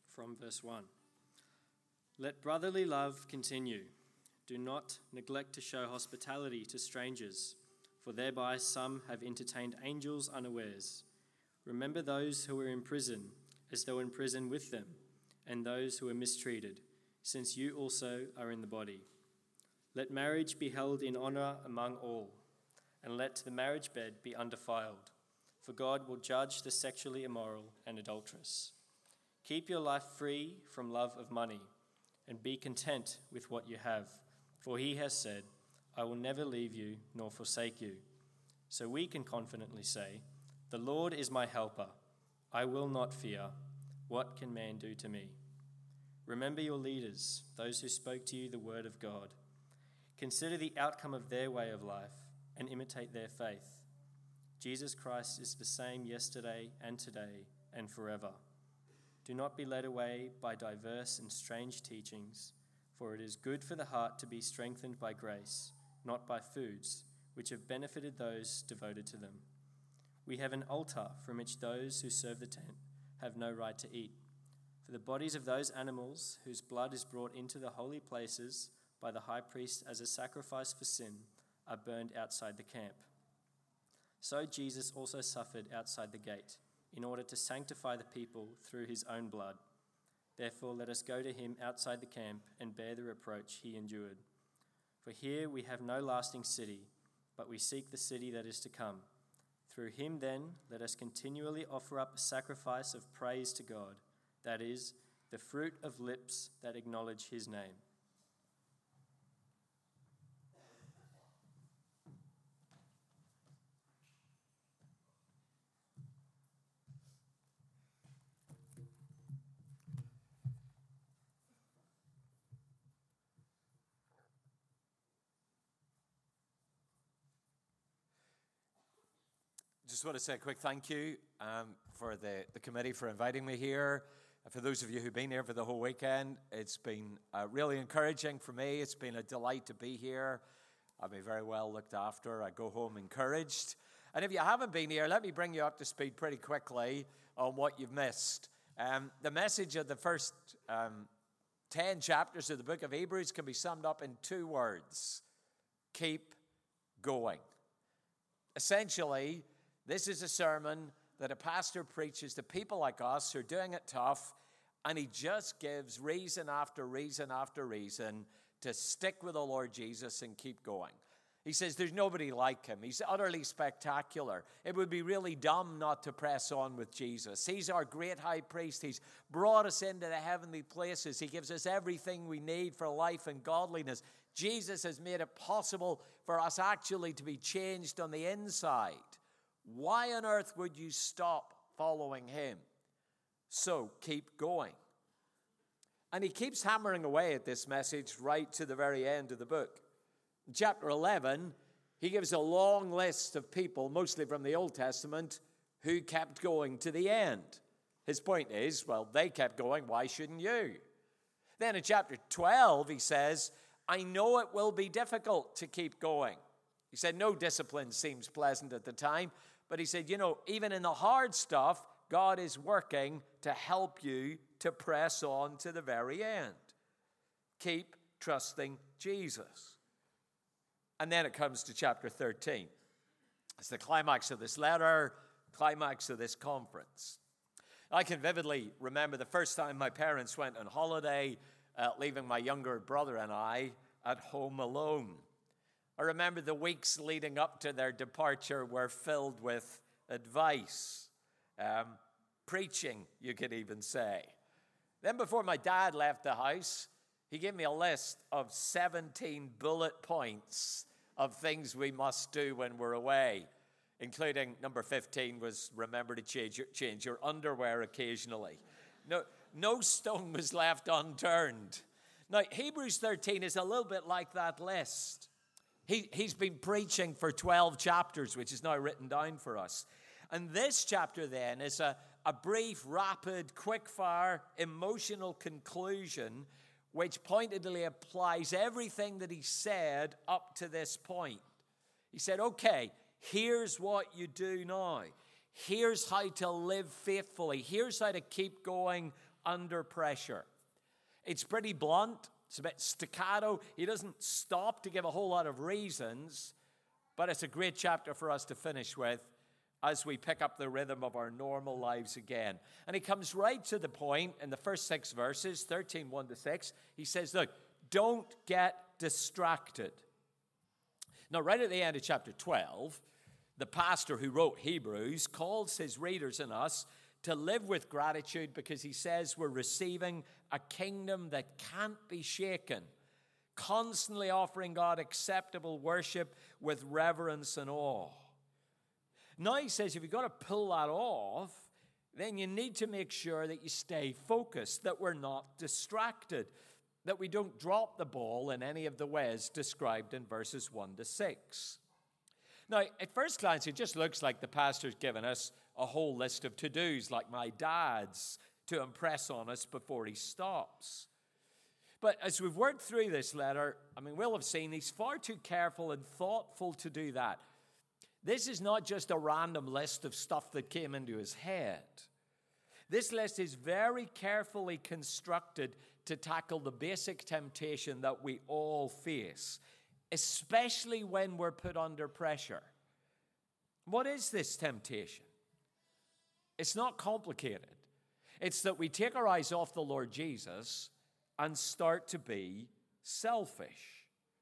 from verse 1. Let brotherly love continue. Do not neglect to show hospitality to strangers, for thereby some have entertained angels unawares. Remember those who are in prison, as though in prison with them, and those who are mistreated, since you also are in the body. Let marriage be held in honor among all, and let the marriage bed be undefiled, for God will judge the sexually immoral and adulterous. Keep your life free from love of money, and be content with what you have, for he has said, I will never leave you nor forsake you. So we can confidently say, the Lord is my helper. I will not fear. What can man do to me? Remember your leaders, those who spoke to you the word of God. Consider the outcome of their way of life and imitate their faith. Jesus Christ is the same yesterday and today and forever. Do not be led away by diverse and strange teachings, for it is good for the heart to be strengthened by grace, not by foods, which have benefited those devoted to them. We have an altar from which those who serve the tent have no right to eat. For the bodies of those animals whose blood is brought into the holy places by the high priest as a sacrifice for sin are burned outside the camp. So Jesus also suffered outside the gate, in order to sanctify the people through his own blood. Therefore, let us go to him outside the camp and bear the reproach he endured. For here we have no lasting city, but we seek the city that is to come. Through him, then, let us continually offer up a sacrifice of praise to God, that is, the fruit of lips that acknowledge his name. Just want to say a quick thank you for the committee for inviting me here. For those of you who've been here for the whole weekend, it's been really encouraging for me. It's been a delight to be here. I've been very well looked after. I go home encouraged. And if you haven't been here, let me bring you up to speed pretty quickly on what you've missed. The message of the first 10 chapters of the book of Hebrews can be summed up in 2 words. Keep going. Essentially, this is a sermon that a pastor preaches to people like us who are doing it tough, and he just gives reason after reason after reason to stick with the Lord Jesus and keep going. He says there's nobody like him. He's utterly spectacular. It would be really dumb not to press on with Jesus. He's our great high priest. He's brought us into the heavenly places. He gives us everything we need for life and godliness. Jesus has made it possible for us actually to be changed on the inside. Why on earth would you stop following him? So keep going. And he keeps hammering away at this message right to the very end of the book. In chapter 11, he gives a long list of people, mostly from the Old Testament, who kept going to the end. His point is, well, they kept going, why shouldn't you? Then in chapter 12, he says, I know it will be difficult to keep going. He said, no discipline seems pleasant at the time, but he said, even in the hard stuff, God is working to help you to press on to the very end. Keep trusting Jesus. And then it comes to chapter 13. It's the climax of this letter, climax of this conference. I can vividly remember the first time my parents went on holiday, leaving my younger brother and I at home alone. I remember the weeks leading up to their departure were filled with advice, preaching, you could even say. Then before my dad left the house, he gave me a list of 17 bullet points of things we must do when we're away, including number 15 was remember to change your underwear occasionally. No stone was left unturned. Now, Hebrews 13 is a little bit like that list. He's been preaching for 12 chapters, which is now written down for us. And this chapter then is a brief, rapid, quick-fire, emotional conclusion which pointedly applies everything that he said up to this point. He said, okay, here's what you do now. Here's how to live faithfully. Here's how to keep going under pressure. It's pretty blunt. It's a bit staccato. He doesn't stop to give a whole lot of reasons, but it's a great chapter for us to finish with as we pick up the rhythm of our normal lives again. And he comes right to the point in the first 6 verses, 13, 1 to 6. He says, look, don't get distracted. Now, right at the end of chapter 12, the pastor who wrote Hebrews calls his readers and us to live with gratitude because he says we're receiving a kingdom that can't be shaken, constantly offering God acceptable worship with reverence and awe. Now he says if you've got to pull that off, then you need to make sure that you stay focused, that we're not distracted, that we don't drop the ball in any of the ways described in verses 1 to 6. Now, at first glance, it just looks like the pastor's given us a whole list of to-dos, like my dad's, to impress on us before he stops. But as we've worked through this letter, we'll have seen he's far too careful and thoughtful to do that. This is not just a random list of stuff that came into his head. This list is very carefully constructed to tackle the basic temptation that we all face, especially when we're put under pressure. What is this temptation? It's not complicated. It's that we take our eyes off the Lord Jesus and start to be selfish.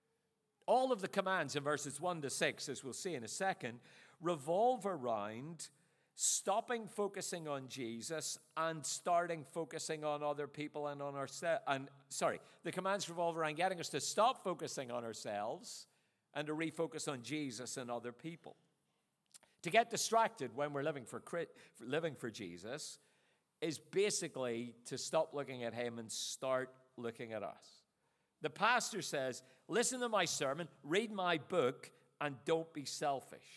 All of the commands in verses 1 to 6, as we'll see in a second, revolve around stopping focusing on Jesus and starting focusing on other people and on ourselves. The commands revolve around getting us to stop focusing on ourselves and to refocus on Jesus and other people. To get distracted when we're living for Jesus is basically to stop looking at him and start looking at us. The pastor says, listen to my sermon, read my book, and don't be selfish.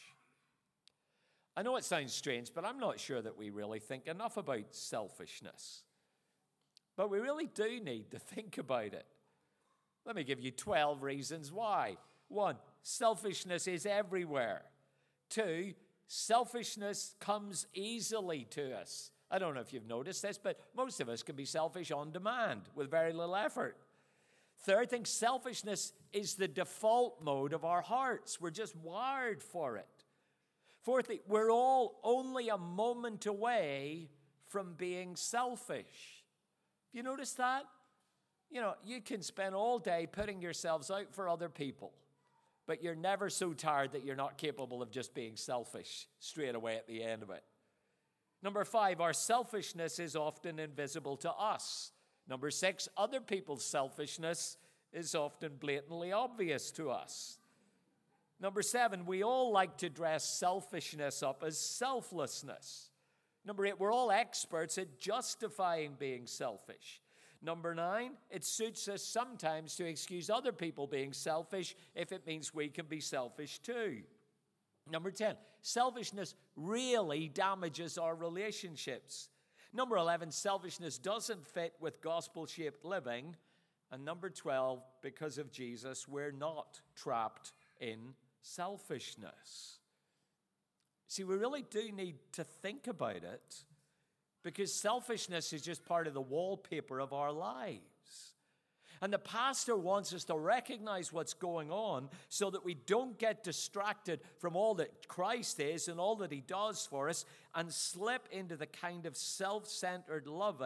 I know it sounds strange, but I'm not sure that we really think enough about selfishness. But we really do need to think about it. Let me give you 12 reasons why. 1, selfishness is everywhere. 2, selfishness comes easily to us. I don't know if you've noticed this, but most of us can be selfish on demand with very little effort. Third thing, selfishness is the default mode of our hearts. We're just wired for it. Fourthly, we're all only a moment away from being selfish. Have you noticed that? You can spend all day putting yourselves out for other people, but you're never so tired that you're not capable of just being selfish straight away at the end of it. Number 5, our selfishness is often invisible to us. Number 6, other people's selfishness is often blatantly obvious to us. Number 7, we all like to dress selfishness up as selflessness. Number 8, we're all experts at justifying being selfish. Number 9, it suits us sometimes to excuse other people being selfish if it means we can be selfish too. Number 10, selfishness really damages our relationships. Number 11, selfishness doesn't fit with gospel-shaped living. And number 12, because of Jesus, we're not trapped in selfishness. See, we really do need to think about it because selfishness is just part of the wallpaper of our lives. And the pastor wants us to recognize what's going on so that we don't get distracted from all that Christ is and all that he does for us and slip into the kind of self-centered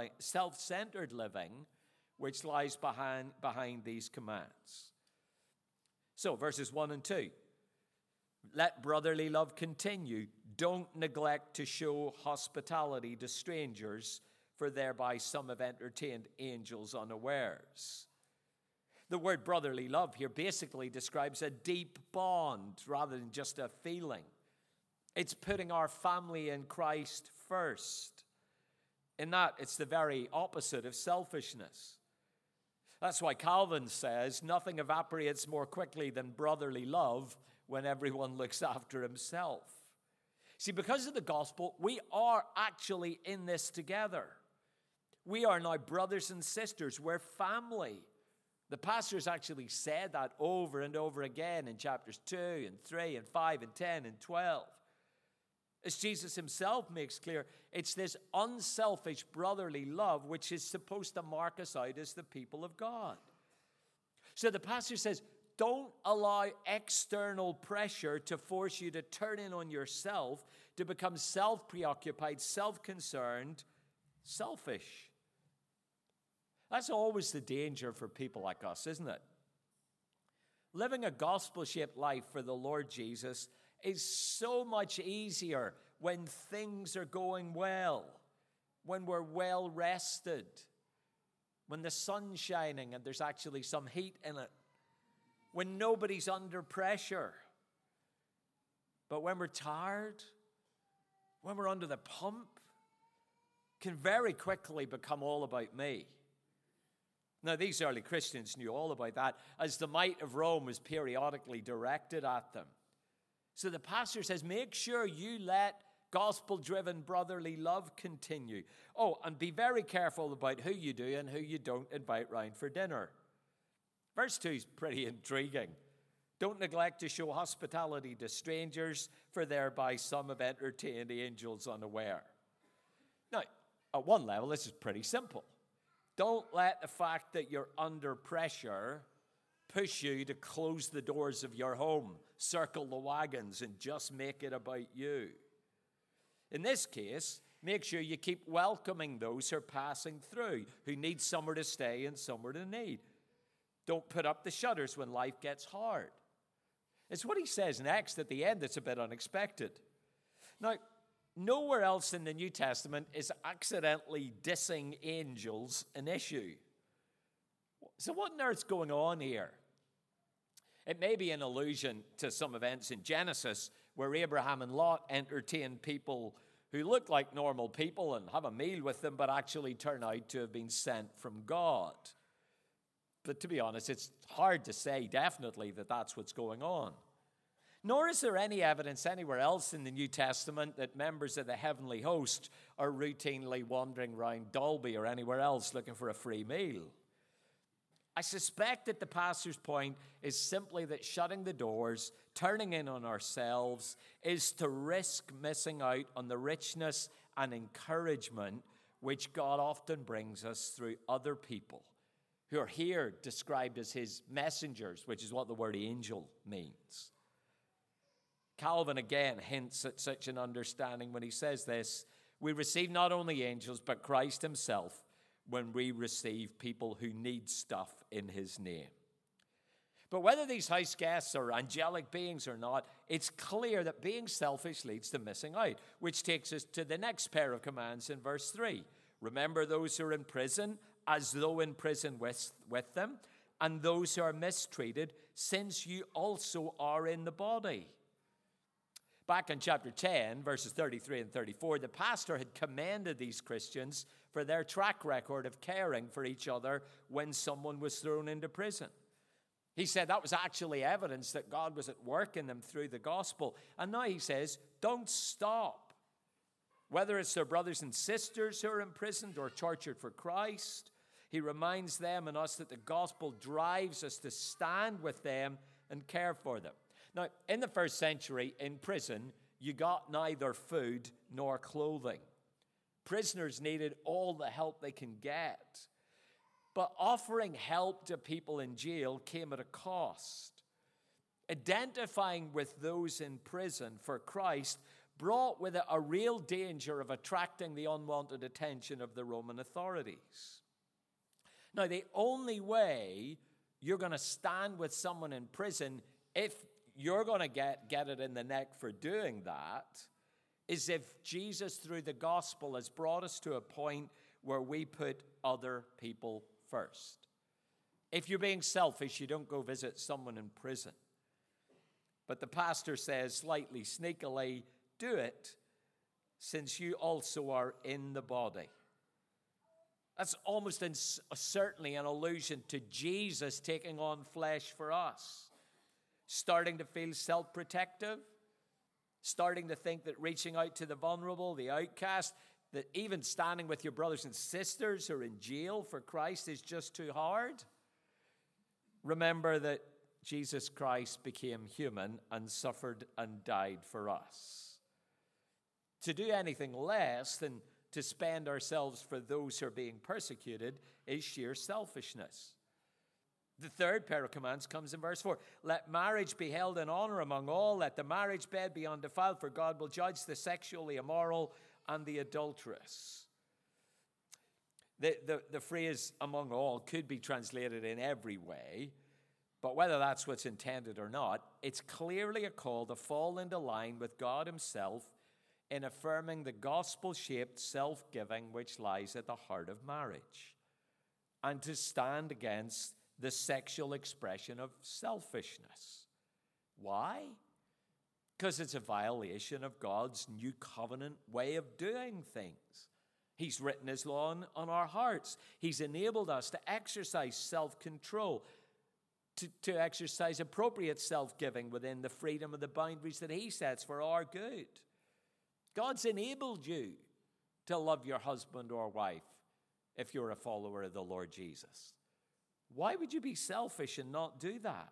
living which lies behind these commands. So, verses 1 and 2. Let brotherly love continue. Don't neglect to show hospitality to strangers, for thereby some have entertained angels unawares. The word brotherly love here basically describes a deep bond rather than just a feeling. It's putting our family in Christ first. In that, it's the very opposite of selfishness. That's why Calvin says, nothing evaporates more quickly than brotherly love when everyone looks after himself. See, because of the gospel, we are actually in this together. We are now brothers and sisters. We're family. The pastors actually said that over and over again in chapters 2 and 3 and 5 and 10 and 12. As Jesus himself makes clear, it's this unselfish brotherly love which is supposed to mark us out as the people of God. So the pastor says, don't allow external pressure to force you to turn in on yourself, to become self-preoccupied, self-concerned, selfish. That's always the danger for people like us, isn't it? Living a gospel-shaped life for the Lord Jesus is so much easier when things are going well, when we're well rested, when the sun's shining and there's actually some heat in it, when nobody's under pressure. But when we're tired, when we're under the pump, it can very quickly become all about me. Now, these early Christians knew all about that, as the might of Rome was periodically directed at them. So the pastor says, make sure you let gospel-driven brotherly love continue. Oh, and be very careful about who you do and who you don't invite round for dinner. Verse 2 is pretty intriguing. Don't neglect to show hospitality to strangers, for thereby some have entertained angels unaware. Now, at one level, this is pretty simple. Don't let the fact that you're under pressure push you to close the doors of your home, circle the wagons, and just make it about you. In this case, make sure you keep welcoming those who are passing through, who need somewhere to stay and somewhere to need. Don't put up the shutters when life gets hard. It's what he says next at the end that's a bit unexpected. Now, nowhere else in the New Testament is accidentally dissing angels an issue. So what on earth's going on here? It may be an allusion to some events in Genesis where Abraham and Lot entertain people who look like normal people and have a meal with them, but actually turn out to have been sent from God. But to be honest, it's hard to say definitely that that's what's going on. Nor is there any evidence anywhere else in the New Testament that members of the heavenly host are routinely wandering around Dalby or anywhere else looking for a free meal. I suspect that the pastor's point is simply that shutting the doors, turning in on ourselves, is to risk missing out on the richness and encouragement which God often brings us through other people who are here described as his messengers, which is what the word angel means. Calvin again hints at such an understanding when he says this: we receive not only angels, but Christ himself when we receive people who need stuff in his name. But whether these house guests are angelic beings or not, it's clear that being selfish leads to missing out, which takes us to the next pair of commands in verse 3. Remember those who are in prison as though in prison with them, and those who are mistreated, since you also are in the body. Back in chapter 10, verses 33 and 34, the pastor had commended these Christians for their track record of caring for each other when someone was thrown into prison. He said that was actually evidence that God was at work in them through the gospel. And now he says, don't stop. Whether it's their brothers and sisters who are imprisoned or tortured for Christ, he reminds them and us that the gospel drives us to stand with them and care for them. Now, in the first century, in prison, you got neither food nor clothing. Prisoners needed all the help they can get. But offering help to people in jail came at a cost. Identifying with those in prison for Christ brought with it a real danger of attracting the unwanted attention of the Roman authorities. Now, the only way you're going to stand with someone in prison, if you're going to get it in the neck for doing that, is if Jesus, through the gospel, has brought us to a point where we put other people first. If you're being selfish, you don't go visit someone in prison. But the pastor says, slightly sneakily, do it since you also are in the body. That's almost certainly an allusion to Jesus taking on flesh for us. Starting to feel self-protective, starting to think that reaching out to the vulnerable, the outcast, that even standing with your brothers and sisters who are in jail for Christ is just too hard. Remember that Jesus Christ became human and suffered and died for us. To do anything less than to spend ourselves for those who are being persecuted is sheer selfishness. The third pair of commands comes in verse 4. Let marriage be held in honor among all. Let the marriage bed be undefiled, for God will judge the sexually immoral and the adulterous. The phrase among all could be translated in every way, but whether that's what's intended or not, it's clearly a call to fall into line with God himself in affirming the gospel-shaped self-giving which lies at the heart of marriage, and to stand against the sexual expression of selfishness. Why? Because it's a violation of God's new covenant way of doing things. He's written his law on our hearts. He's enabled us to exercise self-control, to exercise appropriate self-giving within the freedom of the boundaries that he sets for our good. God's enabled you to love your husband or wife if you're a follower of the Lord Jesus. Why would you be selfish and not do that?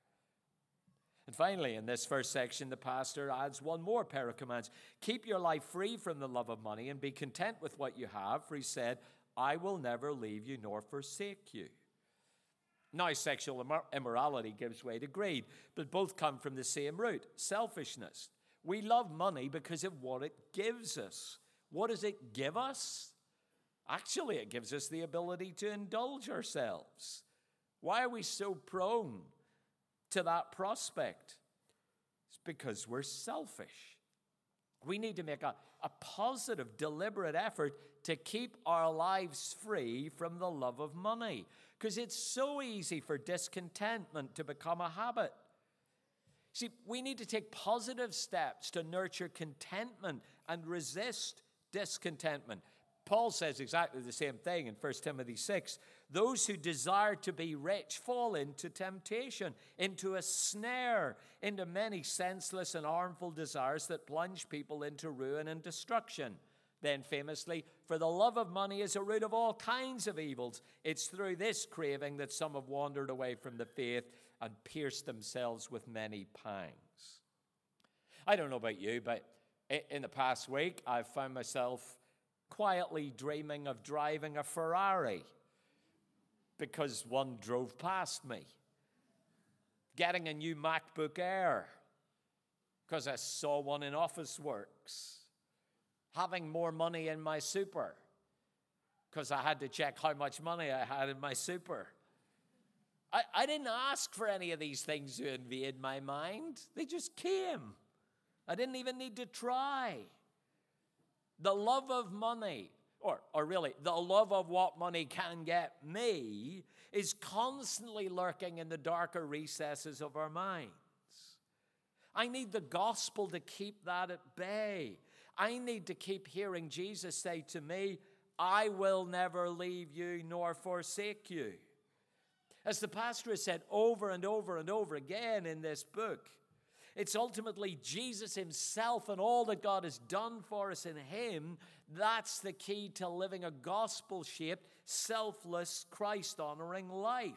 And finally, in this first section, the pastor adds one more pair of commands. Keep your life free from the love of money and be content with what you have, for he said, I will never leave you nor forsake you. Now, sexual immorality gives way to greed, but both come from the same root, selfishness. We love money because of what it gives us. What does it give us? Actually, it gives us the ability to indulge ourselves. Why are we so prone to that prospect? It's because we're selfish. We need to make a positive, deliberate effort to keep our lives free from the love of money, because it's so easy for discontentment to become a habit. See, we need to take positive steps to nurture contentment and resist discontentment. Paul says exactly the same thing in 1 Timothy 6. Those who desire to be rich fall into temptation, into a snare, into many senseless and harmful desires that plunge people into ruin and destruction. Then famously, for the love of money is a root of all kinds of evils. It's through this craving that some have wandered away from the faith and pierced themselves with many pangs. I don't know about you, but in the past week, I've found myself quietly dreaming of driving a Ferrari because one drove past me. Getting a new MacBook Air because I saw one in Officeworks. Having more money in my super because I had to check how much money I had in my super. I didn't ask for any of these things to invade my mind. They just came. I didn't even need to try. The love of money, or really, the love of what money can get me, is constantly lurking in the darker recesses of our minds. I need the gospel to keep that at bay. I need to keep hearing Jesus say to me, I will never leave you nor forsake you. As the pastor has said over and over and over again in this book, it's ultimately Jesus himself and all that God has done for us in him. That's the key to living a gospel-shaped, selfless, Christ-honoring life.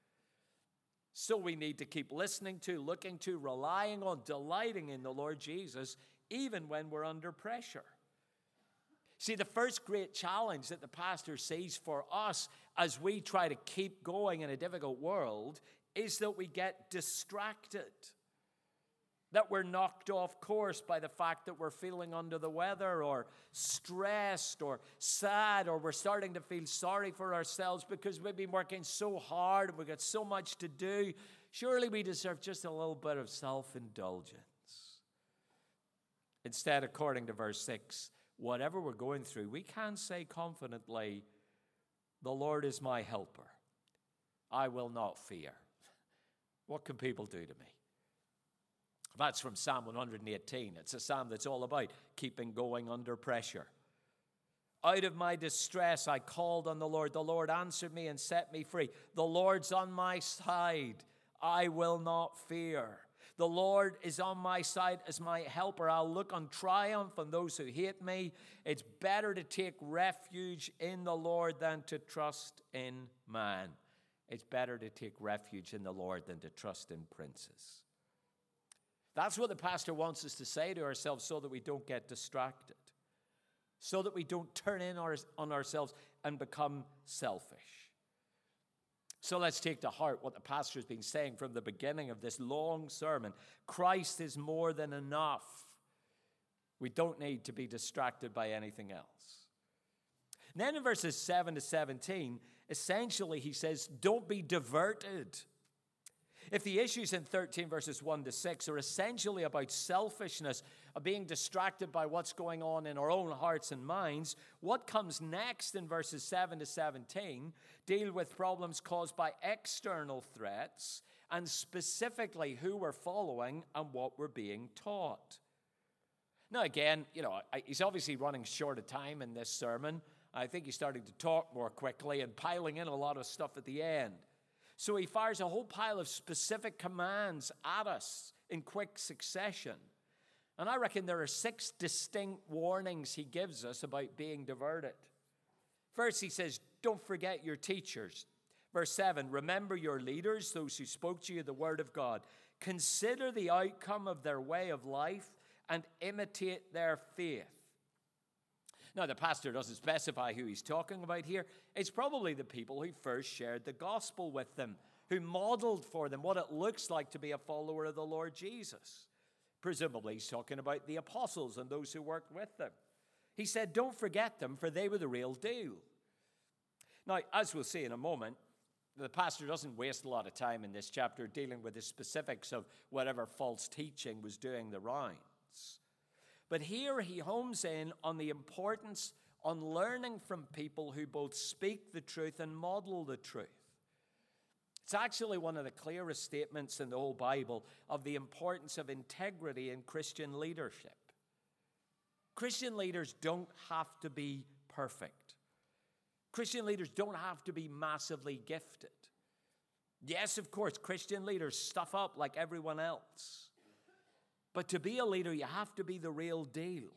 So we need to keep listening to, looking to, relying on, delighting in the Lord Jesus, even when we're under pressure. See, the first great challenge that the pastor sees for us as we try to keep going in a difficult world is that we get distracted. That we're knocked off course by the fact that we're feeling under the weather or stressed or sad, or we're starting to feel sorry for ourselves because we've been working so hard and we've got so much to do. Surely we deserve just a little bit of self-indulgence. Instead, according to verse 6, whatever we're going through, we can say confidently, the Lord is my helper. I will not fear. What can people do to me? That's from Psalm 118. It's a psalm that's all about keeping going under pressure. Out of my distress, I called on the Lord. The Lord answered me and set me free. The Lord's on my side. I will not fear. The Lord is on my side as my helper. I'll look on triumph on those who hate me. It's better to take refuge in the Lord than to trust in man. It's better to take refuge in the Lord than to trust in princes. That's what the pastor wants us to say to ourselves so that we don't get distracted. so that we don't turn in on ourselves and become selfish. So let's take to heart what the pastor has been saying from the beginning of this long sermon. Christ is more than enough. We don't need to be distracted by anything else. And then in verses 7 to 17, essentially he says, don't be diverted. If the issues in 13 verses 1 to 6 are essentially about selfishness, of being distracted by what's going on in our own hearts and minds, what comes next in verses 7 to 17 deal with problems caused by external threats and specifically who we're following and what we're being taught. Now again, he's obviously running short of time in this sermon. I think he's starting to talk more quickly and piling in a lot of stuff at the end. So he fires a whole pile of specific commands at us in quick succession. And I reckon there are 6 distinct warnings he gives us about being diverted. First, he says, don't forget your teachers. Verse 7, remember your leaders, those who spoke to you the word of God. Consider the outcome of their way of life and imitate their faith. Now, the pastor doesn't specify who he's talking about here. It's probably the people who first shared the gospel with them, who modeled for them what it looks like to be a follower of the Lord Jesus. Presumably, he's talking about the apostles and those who worked with them. He said, don't forget them, for they were the real deal. Now, as we'll see in a moment, the pastor doesn't waste a lot of time in this chapter dealing with the specifics of whatever false teaching was doing the rounds. But here he homes in on the importance on learning from people who both speak the truth and model the truth. It's actually one of the clearest statements in the whole Bible of the importance of integrity in Christian leadership. Christian leaders don't have to be perfect. Christian leaders don't have to be massively gifted. Yes, of course, Christian leaders stuff up like everyone else. But to be a leader, you have to be the real deal.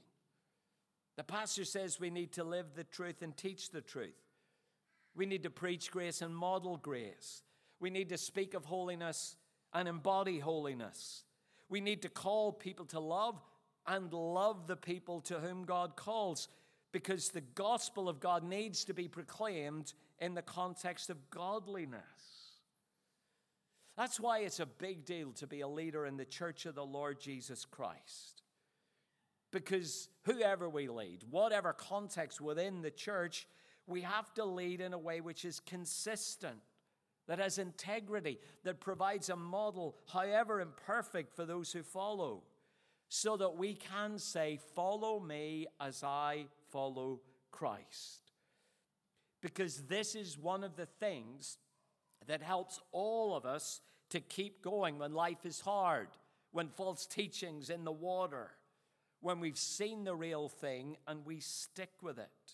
The pastor says we need to live the truth and teach the truth. We need to preach grace and model grace. We need to speak of holiness and embody holiness. We need to call people to love and love the people to whom God calls, because the gospel of God needs to be proclaimed in the context of godliness. That's why it's a big deal to be a leader in the church of the Lord Jesus Christ. Because whoever we lead, whatever context within the church, we have to lead in a way which is consistent, that has integrity, that provides a model, however imperfect, for those who follow, so that we can say, follow me as I follow Christ. Because this is one of the things that helps all of us to keep going when life is hard, when false teaching's in the water, when we've seen the real thing and we stick with it.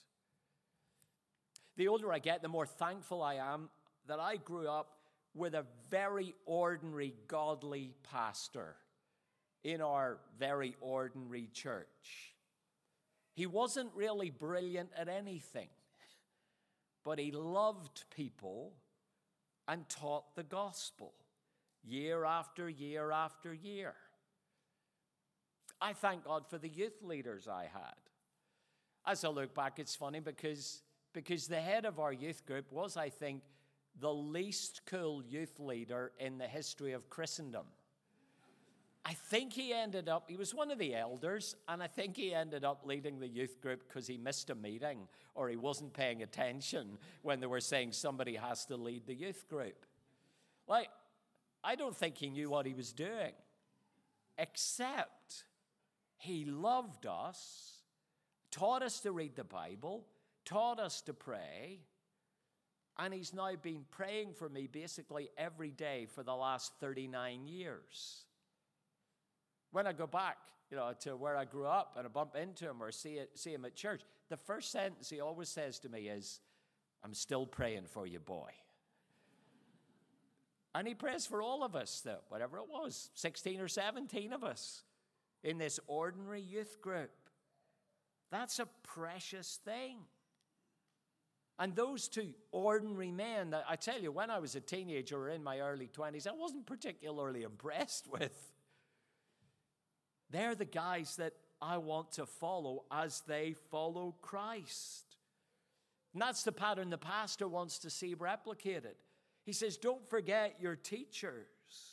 The older I get, the more thankful I am that I grew up with a very ordinary, godly pastor in our very ordinary church. He wasn't really brilliant at anything, but he loved people and taught the gospel year after year after year. I thank God for the youth leaders I had. As I look back, it's funny because the head of our youth group was, I think, the least cool youth leader in the history of Christendom. I think he was one of the elders, and I think he ended up leading the youth group because he missed a meeting or he wasn't paying attention when they were saying somebody has to lead the youth group. Like, I don't think he knew what he was doing, except he loved us, taught us to read the Bible, taught us to pray, and he's now been praying for me basically every day for the last 39 years. When I go back, to where I grew up and I bump into him or see him at church, the first sentence he always says to me is, "I'm still praying for you, boy." And he prays for all of us, though, whatever it was, 16 or 17 of us in this ordinary youth group. That's a precious thing. And those two ordinary men, I tell you, when I was a teenager or in my early 20s, I wasn't particularly impressed with. They're the guys that I want to follow as they follow Christ. And that's the pattern the pastor wants to see replicated. He says, don't forget your teachers.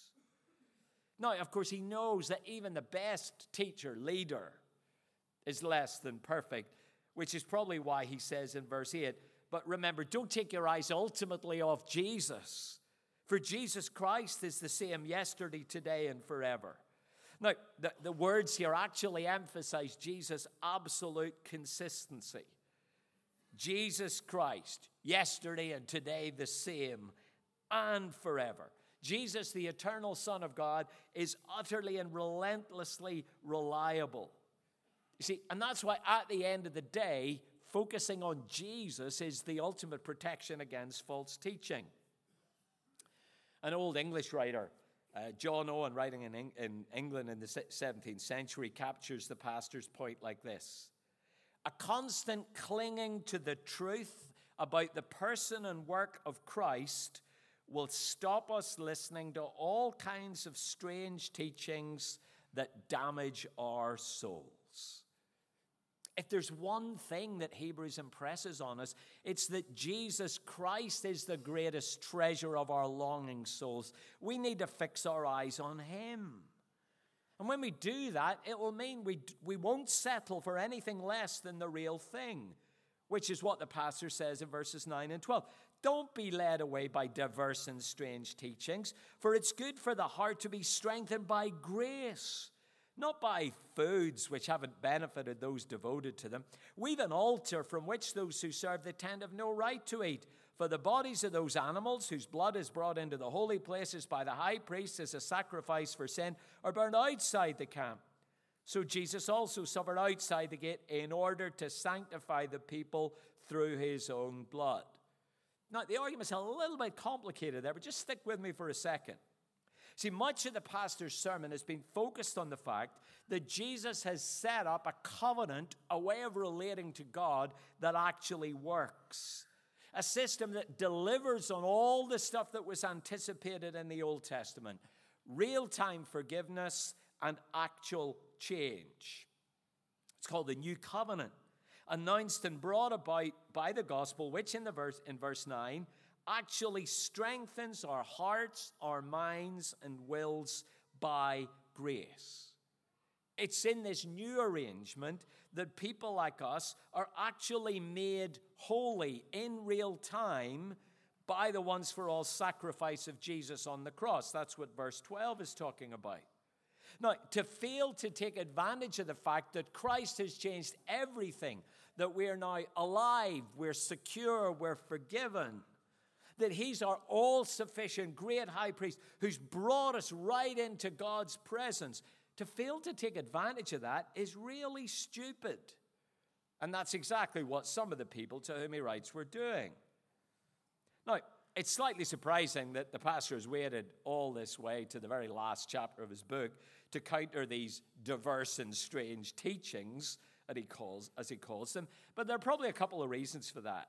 Now, of course, he knows that even the best teacher, leader, is less than perfect, which is probably why he says in verse 8, but remember, don't take your eyes ultimately off Jesus. For Jesus Christ is the same yesterday, today, and forever. Now, the words here actually emphasize Jesus' absolute consistency. Jesus Christ, yesterday and today the same, and forever. Jesus, the eternal Son of God, is utterly and relentlessly reliable. You see, and that's why at the end of the day, focusing on Jesus is the ultimate protection against false teaching. An old English writer, John Owen, writing in England in the 17th century, captures the pastor's point like this. A constant clinging to the truth about the person and work of Christ will stop us listening to all kinds of strange teachings that damage our souls. If there's one thing that Hebrews impresses on us, it's that Jesus Christ is the greatest treasure of our longing souls. We need to fix our eyes on him. And when we do that, it will mean we won't settle for anything less than the real thing, which is what the pastor says in verses 9 and 12. Don't be led away by diverse and strange teachings, for it's good for the heart to be strengthened by grace, not by foods which haven't benefited those devoted to them. We've an altar from which those who serve the tent have no right to eat. For the bodies of those animals whose blood is brought into the holy places by the high priest as a sacrifice for sin are burned outside the camp. So Jesus also suffered outside the gate in order to sanctify the people through his own blood. Now, the argument's a little bit complicated there, but just stick with me for a second. See, much of the pastor's sermon has been focused on the fact that Jesus has set up a covenant, a way of relating to God that actually works. A system that delivers on all the stuff that was anticipated in the Old Testament. Real-time forgiveness and actual change. It's called the New Covenant. Announced and brought about by the gospel, which in verse 9 actually strengthens our hearts, our minds, and wills by grace. It's in this new arrangement that people like us are actually made holy in real time by the once for all sacrifice of Jesus on the cross. That's what verse 12 is talking about. Now, to fail to take advantage of the fact that Christ has changed everything, that we're now alive, we're secure, we're forgiven, that he's our all-sufficient great high priest who's brought us right into God's presence. To fail to take advantage of that is really stupid. And that's exactly what some of the people to whom he writes were doing. Now, it's slightly surprising that the pastor has waited all this way to the very last chapter of his book to counter these diverse and strange teachings, as he calls them. But there are probably a couple of reasons for that.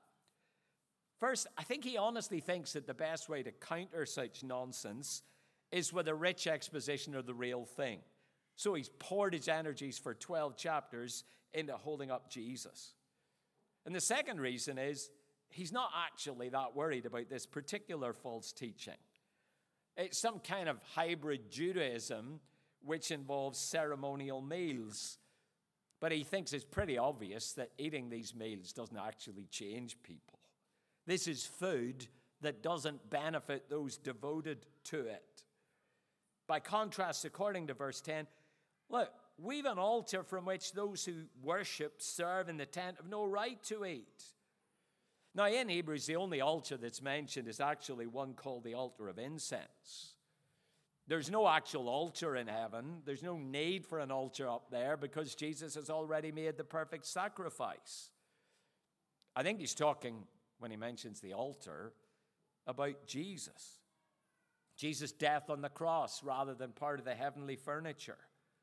First, I think he honestly thinks that the best way to counter such nonsense is with a rich exposition of the real thing. So he's poured his energies for 12 chapters into holding up Jesus. And the second reason is he's not actually that worried about this particular false teaching. It's some kind of hybrid Judaism which involves ceremonial meals. But he thinks it's pretty obvious that eating these meals doesn't actually change people. This is food that doesn't benefit those devoted to it. By contrast, according to verse 10, look, we've an altar from which those who worship, serve in the tent have no right to eat. Now, in Hebrews, the only altar that's mentioned is actually one called the altar of incense. There's no actual altar in heaven. There's no need for an altar up there because Jesus has already made the perfect sacrifice. I think he's talking, when he mentions the altar, about Jesus. Jesus' death on the cross rather than part of the heavenly furniture.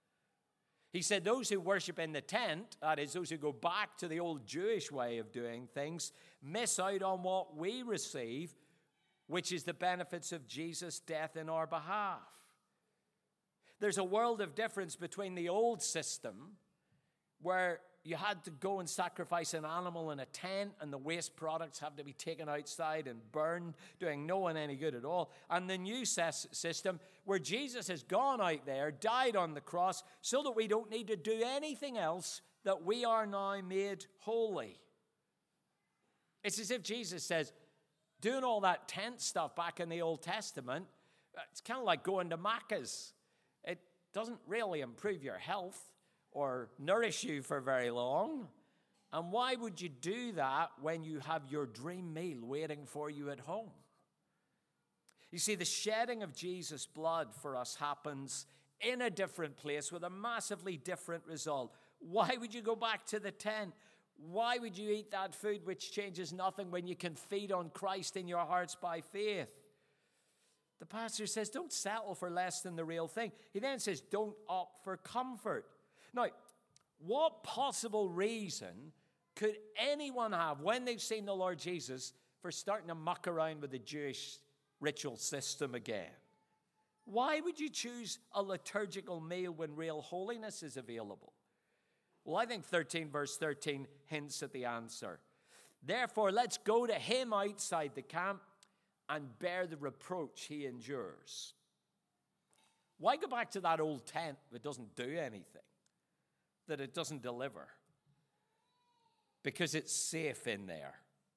He said those who worship in the tent, that is, those who go back to the old Jewish way of doing things, miss out on what we receive, which is the benefits of Jesus' death in our behalf. There's a world of difference between the old system where you had to go and sacrifice an animal in a tent, and the waste products have to be taken outside and burned, doing no one any good at all. And the new system where Jesus has gone out there, died on the cross, so that we don't need to do anything else, that we are now made holy. It's as if Jesus says, doing all that tent stuff back in the Old Testament, it's kind of like going to Macca's. It doesn't really improve your health or nourish you for very long. And why would you do that when you have your dream meal waiting for you at home? You see, the shedding of Jesus' blood for us happens in a different place with a massively different result. Why would you go back to the tent? Why would you eat that food which changes nothing when you can feed on Christ in your hearts by faith? The pastor says, don't settle for less than the real thing. He then says, don't opt for comfort. Now, what possible reason could anyone have when they've seen the Lord Jesus for starting to muck around with the Jewish ritual system again? Why would you choose a liturgical meal when real holiness is available? Well, I think 13 verse 13 hints at the answer. Therefore, let's go to him outside the camp and bear the reproach he endures. Why go back to that old tent that doesn't do anything, that it doesn't deliver? Because it's safe in there.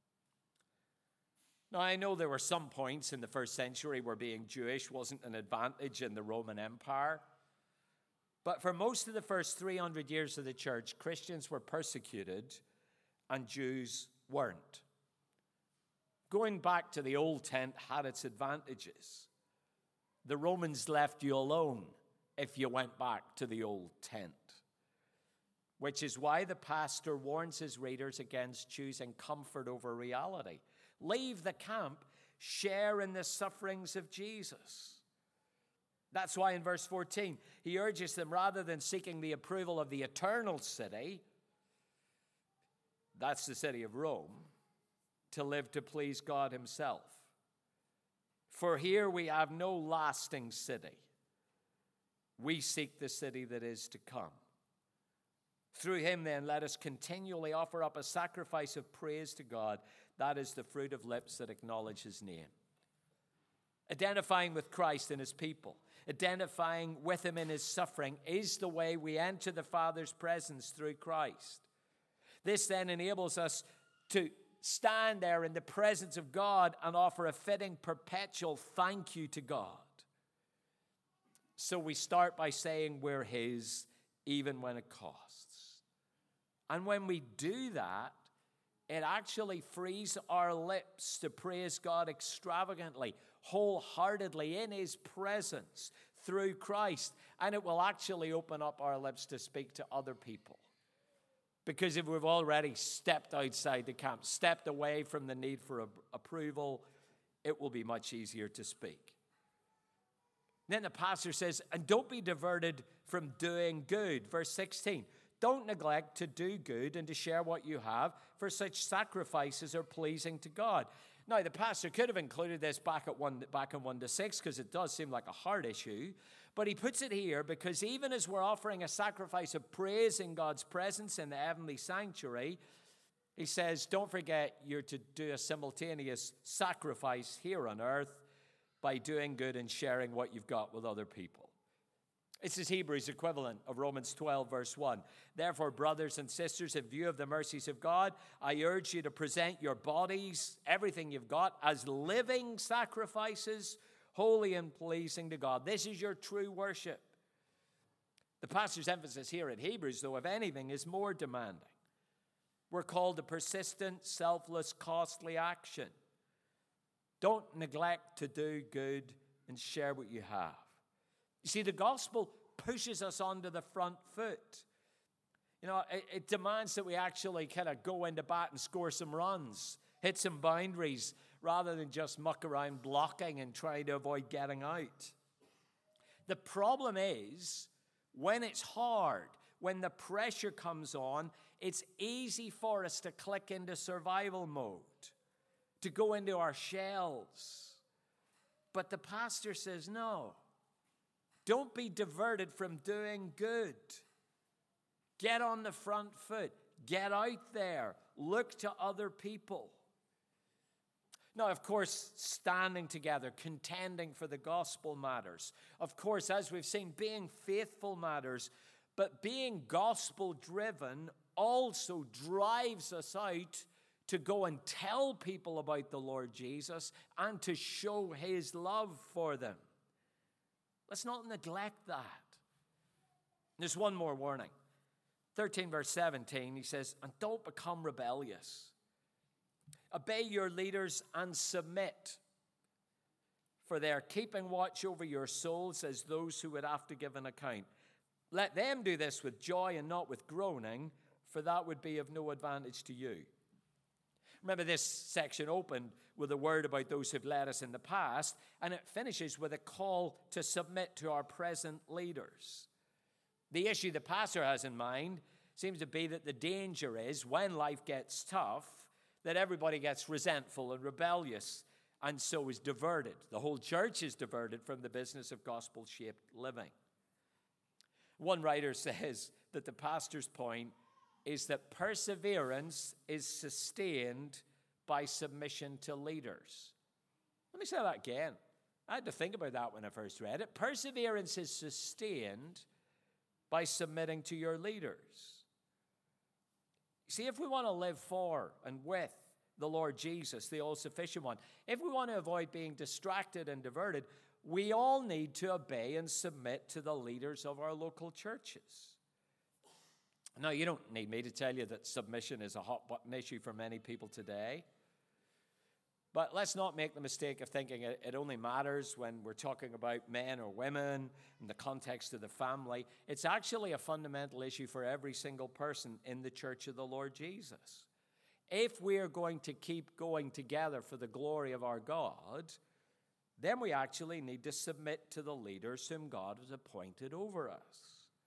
Now, I know there were some points in the first century where being Jewish wasn't an advantage in the Roman Empire. But for most of the first 300 years of the church, Christians were persecuted and Jews weren't. Going back to the old tent had its advantages. The Romans left you alone if you went back to the old tent, which is why the pastor warns his readers against choosing comfort over reality. Leave the camp, share in the sufferings of Jesus. That's why in verse 14, he urges them, rather than seeking the approval of the eternal city, that's the city of Rome, to live to please God himself. For here we have no lasting city. We seek the city that is to come. Through him, then, let us continually offer up a sacrifice of praise to God. That is the fruit of lips that acknowledge his name. Identifying with Christ and his people, identifying with him in his suffering, is the way we enter the Father's presence through Christ. This then enables us to stand there in the presence of God and offer a fitting perpetual thank you to God. So we start by saying we're his, even when it costs. And when we do that, it actually frees our lips to praise God extravagantly, wholeheartedly in his presence through Christ. And it will actually open up our lips to speak to other people. Because if we've already stepped outside the camp, stepped away from the need for approval, it will be much easier to speak. Then the pastor says, and don't be diverted from doing good. Verse 16, don't neglect to do good and to share what you have, for such sacrifices are pleasing to God. Now, the pastor could have included this back in 1-6, because it does seem like a hard issue. But he puts it here because even as we're offering a sacrifice of praise in God's presence in the heavenly sanctuary, he says, don't forget you're to do a simultaneous sacrifice here on earth by doing good and sharing what you've got with other people. It's his Hebrews equivalent of Romans 12, verse 1. Therefore, brothers and sisters, in view of the mercies of God, I urge you to present your bodies, everything you've got, as living sacrifices, holy and pleasing to God. This is your true worship. The pastor's emphasis here at Hebrews, though, if anything, is more demanding. We're called to persistent, selfless, costly action. Don't neglect to do good and share what you have. You see, the gospel pushes us onto the front foot. You know, it demands that we actually kind of go into bat and score some runs, hit some boundaries, rather than just muck around blocking and trying to avoid getting out. The problem is, when it's hard, when the pressure comes on, it's easy for us to click into survival mode, to go into our shells. But the pastor says, no. Don't be diverted from doing good. Get on the front foot. Get out there. Look to other people. Now, of course, standing together, contending for the gospel matters. Of course, as we've seen, being faithful matters. But being gospel-driven also drives us out to go and tell people about the Lord Jesus and to show his love for them. Let's not neglect that. There's one more warning. 13 verse 17, he says, and don't become rebellious. Obey your leaders and submit, for they are keeping watch over your souls as those who would have to give an account. Let them do this with joy and not with groaning, for that would be of no advantage to you. Remember, this section opened with a word about those who've led us in the past, and it finishes with a call to submit to our present leaders. The issue the pastor has in mind seems to be that the danger is, when life gets tough, that everybody gets resentful and rebellious, and so is diverted. The whole church is diverted from the business of gospel-shaped living. One writer says that the pastor's point is that perseverance is sustained by submission to leaders. Let me say that again. I had to think about that when I first read it. Perseverance is sustained by submitting to your leaders. See, if we want to live for and with the Lord Jesus, the all-sufficient one, if we want to avoid being distracted and diverted, we all need to obey and submit to the leaders of our local churches. Now, you don't need me to tell you that submission is a hot-button issue for many people today. But let's not make the mistake of thinking it only matters when we're talking about men or women in the context of the family. It's actually a fundamental issue for every single person in the church of the Lord Jesus. If we are going to keep going together for the glory of our God, then we actually need to submit to the leaders whom God has appointed over us.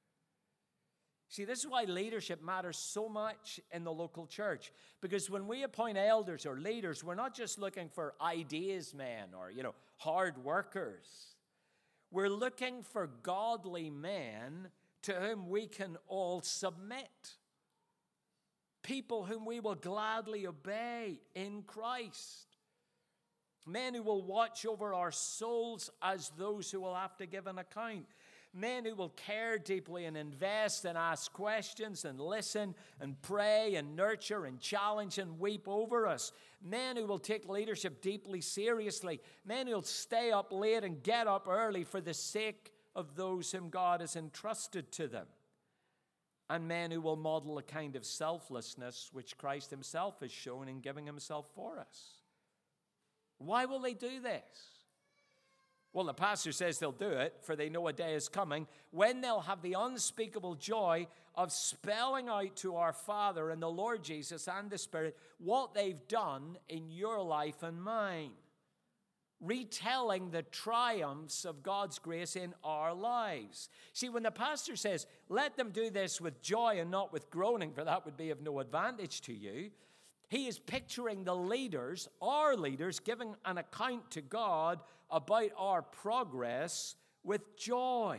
See, this is why leadership matters so much in the local church. Because when we appoint elders or leaders, we're not just looking for ideas men or, hard workers. We're looking for godly men to whom we can all submit. People whom we will gladly obey in Christ. Men who will watch over our souls as those who will have to give an account. Men who will care deeply and invest and ask questions and listen and pray and nurture and challenge and weep over us. Men who will take leadership deeply seriously. Men who will stay up late and get up early for the sake of those whom God has entrusted to them. And men who will model a kind of selflessness which Christ himself has shown in giving himself for us. Why will they do this? Well, the pastor says they'll do it, for they know a day is coming when they'll have the unspeakable joy of spelling out to our Father and the Lord Jesus and the Spirit what they've done in your life and mine, retelling the triumphs of God's grace in our lives. See, when the pastor says, let them do this with joy and not with groaning, for that would be of no advantage to you, he is picturing the leaders, our leaders, giving an account to God about our progress with joy.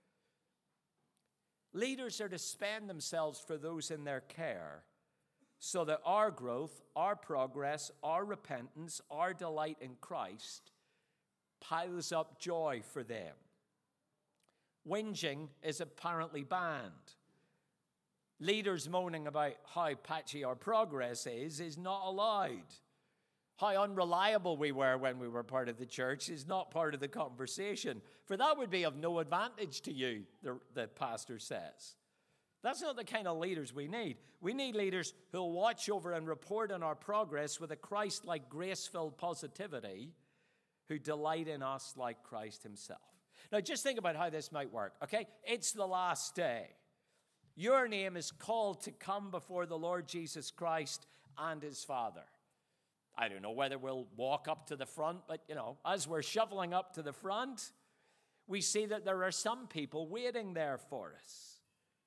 Leaders are to spend themselves for those in their care, so that our growth, our progress, our repentance, our delight in Christ piles up joy for them. Whinging is apparently banned. Leaders moaning about how patchy our progress is not allowed. How unreliable we were when we were part of the church is not part of the conversation. For that would be of no advantage to you, the pastor says. That's not the kind of leaders we need. We need leaders who'll watch over and report on our progress with a Christ-like grace-filled positivity, who delight in us like Christ himself. Now just think about how this might work, okay? It's the last day. Your name is called to come before the Lord Jesus Christ and his Father. I don't know whether we'll walk up to the front, but, as we're shuffling up to the front, we see that there are some people waiting there for us.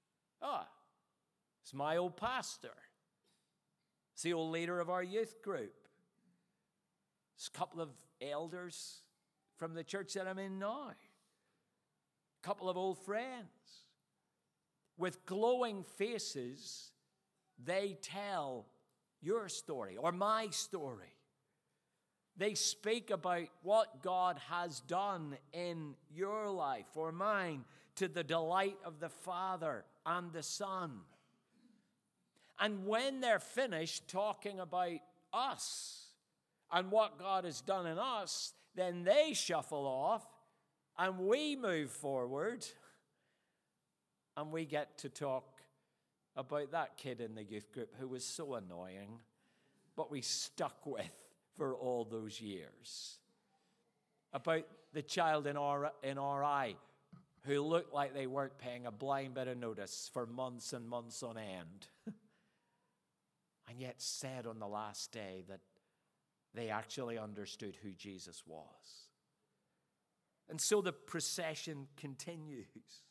It's my old pastor. It's the old leader of our youth group. It's a couple of elders from the church that I'm in now. A couple of old friends. with glowing faces, they tell your story or my story. They speak about what God has done in your life or mine to the delight of the Father and the Son. And when they're finished talking about us and what God has done in us, then they shuffle off and we move forward and we get to talk about that kid in the youth group who was so annoying, but we stuck with for all those years. About the child in RI who looked like they weren't paying a blind bit of notice for months and months on end. And yet said on the last day that they actually understood who Jesus was. And so the procession continues.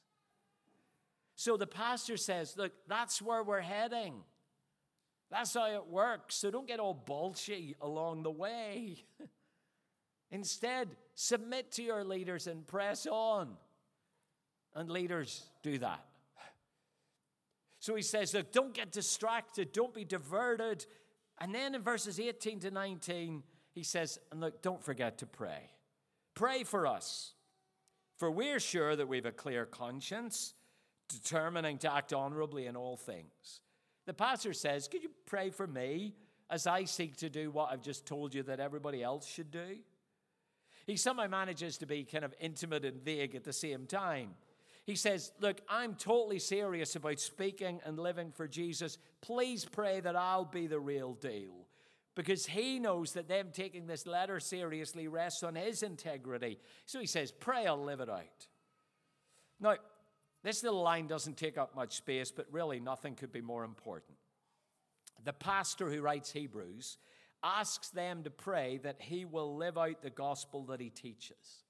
So the pastor says, look, that's where we're heading. That's how it works. So don't get all bolshy along the way. Instead, submit to your leaders and press on. And leaders do that. So he says, look, don't get distracted. Don't be diverted. And then in verses 18 to 19, he says, and look, don't forget to pray. Pray for us. For we're sure that we have a clear conscience, determining to act honorably in all things. The pastor says, could you pray for me as I seek to do what I've just told you that everybody else should do? He somehow manages to be kind of intimate and vague at the same time. He says, look, I'm totally serious about speaking and living for Jesus. Please pray that I'll be the real deal. Because he knows that them taking this letter seriously rests on his integrity. So he says, pray I'll live it out. Now, this little line doesn't take up much space, but really nothing could be more important. The pastor who writes Hebrews asks them to pray that he will live out the gospel that he teaches.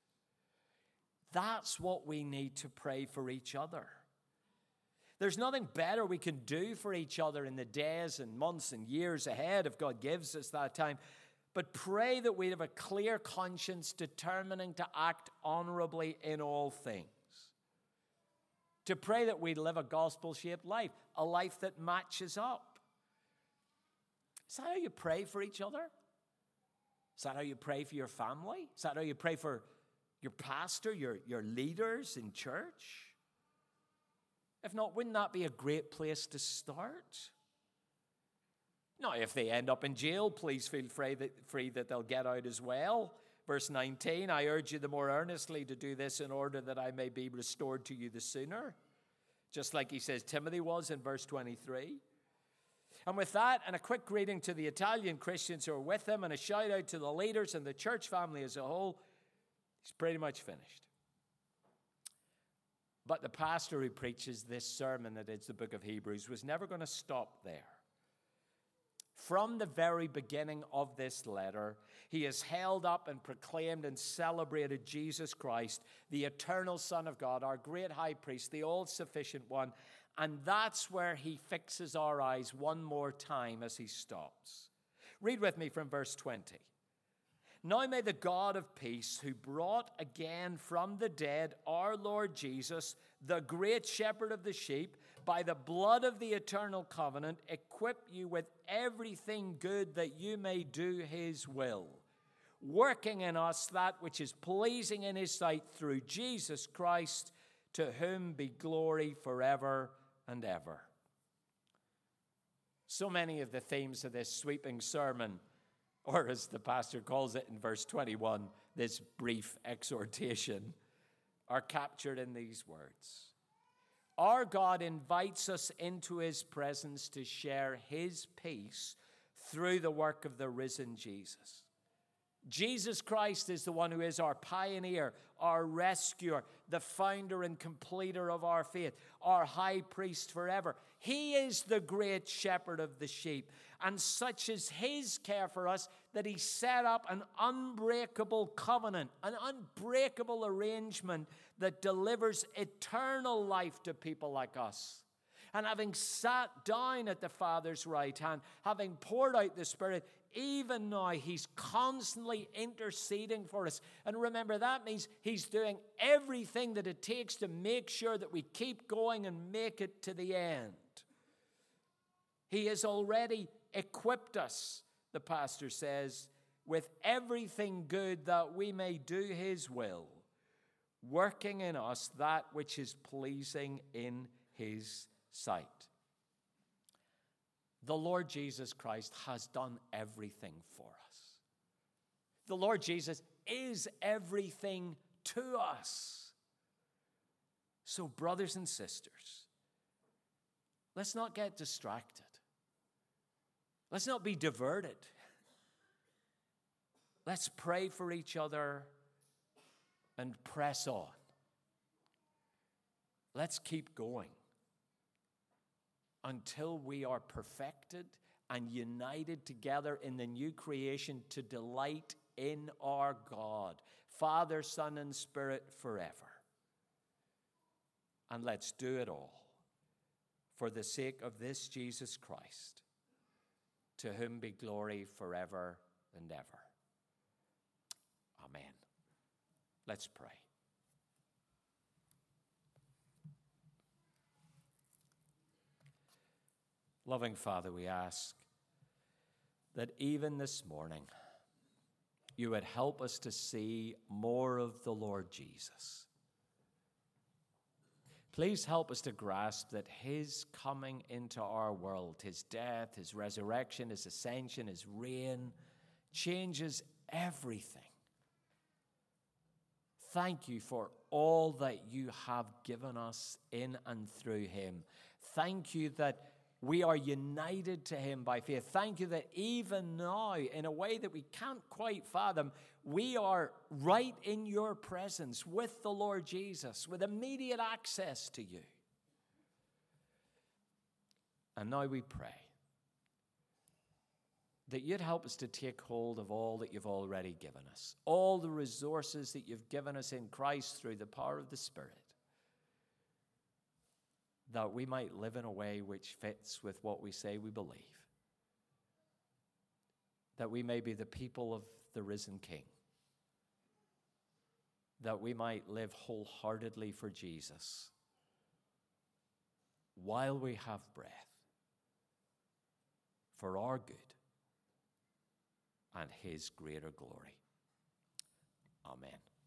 That's what we need to pray for each other. There's nothing better we can do for each other in the days and months and years ahead if God gives us that time. But pray that we have a clear conscience determining to act honorably in all things. To pray that we live a gospel-shaped life, a life that matches up. Is that how you pray for each other? Is that how you pray for your family? Is that how you pray for your pastor, your leaders in church? If not, wouldn't that be a great place to start? Now, if they end up in jail, please feel free that they'll get out as well. Verse 19, I urge you the more earnestly to do this in order that I may be restored to you the sooner. Just like he says Timothy was in verse 23. And with that, and a quick greeting to the Italian Christians who are with him, and a shout out to the leaders and the church family as a whole, he's pretty much finished. But the pastor who preaches this sermon that is the book of Hebrews was never going to stop there. From the very beginning of this letter, he has held up and proclaimed and celebrated Jesus Christ, the eternal Son of God, our great high priest, the all-sufficient one. And that's where he fixes our eyes one more time as he stops. Read with me from verse 20. Now may the God of peace, who brought again from the dead our Lord Jesus, the great shepherd of the sheep, by the blood of the eternal covenant, equip you with everything good that you may do his will, working in us that which is pleasing in his sight through Jesus Christ, to whom be glory forever and ever. So many of the themes of this sweeping sermon, or as the pastor calls it in verse 21, this brief exhortation, are captured in these words. Our God invites us into his presence to share his peace through the work of the risen Jesus. Jesus Christ is the one who is our pioneer, our rescuer, the founder and completer of our faith, our high priest forever. He is the great shepherd of the sheep, and such is his care for us that he set up an unbreakable covenant, an unbreakable arrangement that delivers eternal life to people like us. And having sat down at the Father's right hand, having poured out the Spirit, even now he's constantly interceding for us. And remember, that means he's doing everything that it takes to make sure that we keep going and make it to the end. He has already equipped us, the pastor says, with everything good that we may do his will, working in us that which is pleasing in his sight. The Lord Jesus Christ has done everything for us. The Lord Jesus is everything to us. So, brothers and sisters, let's not get distracted. Let's not be diverted. Let's pray for each other and press on. Let's keep going until we are perfected and united together in the new creation to delight in our God, Father, Son, and Spirit forever. And let's do it all for the sake of this Jesus Christ, to whom be glory forever and ever. Amen. Let's pray. Loving Father, we ask that even this morning you would help us to see more of the Lord Jesus. Please help us to grasp that his coming into our world, his death, his resurrection, his ascension, his reign, changes everything. Thank you for all that you have given us in and through him. Thank you that we are united to him by faith. Thank you that even now, in a way that we can't quite fathom, we are right in your presence with the Lord Jesus, with immediate access to you. And now we pray that you'd help us to take hold of all that you've already given us, all the resources that you've given us in Christ through the power of the Spirit, that we might live in a way which fits with what we say we believe, that we may be the people of the risen King, that we might live wholeheartedly for Jesus while we have breath, for our good and his greater glory. Amen.